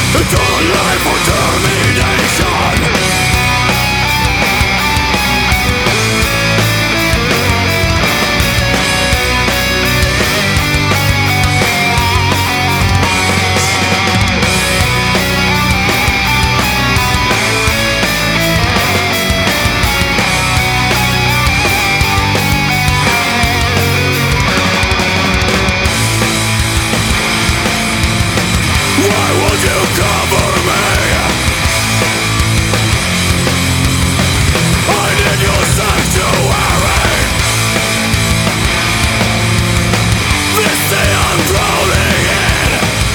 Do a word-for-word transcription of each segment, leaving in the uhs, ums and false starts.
Eternal life or termination. Why won't you cover me? I need your sanctuary. This sea I'm drowning in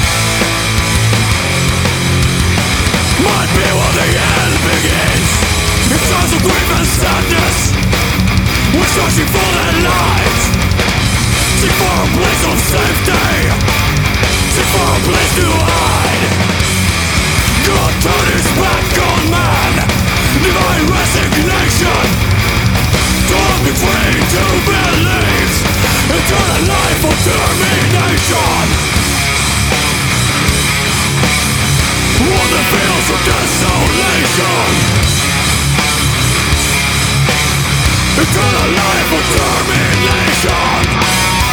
might be where the end begins. It's times of grief and sadness, we're searching for the light. Seek for a place of safety, seek for a place to hide. God turned his back on man, divine resignation. Torn between two beliefs, eternal life or termination. On the fields of desolation, eternal life or termination.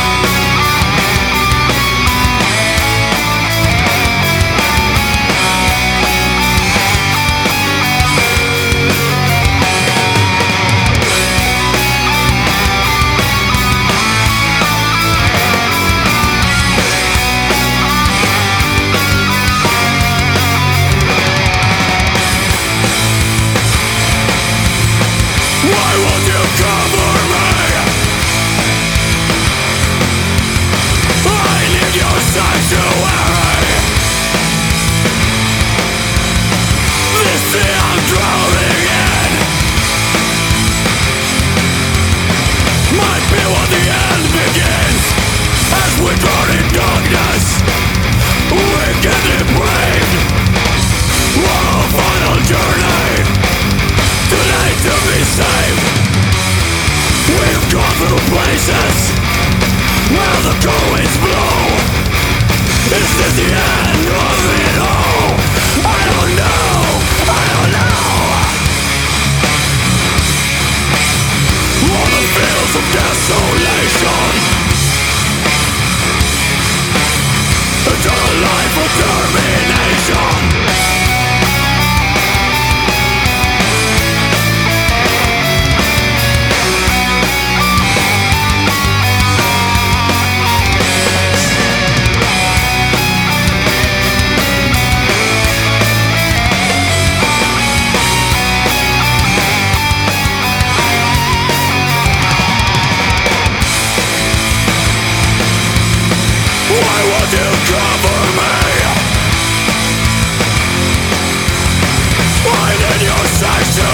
Why won't you cover me? I need your sanctuary. This sea I'm drowning in might be where the end begins. As we drown in darkness, we get depraved. We're on a final journey tonight to be saved. We've gone through places where the cold winds blow. Is this the end of it all? I don't know, I don't know. On the fields of desolation, eternal life or termination. Why won't you cover me? I need your sanctuary.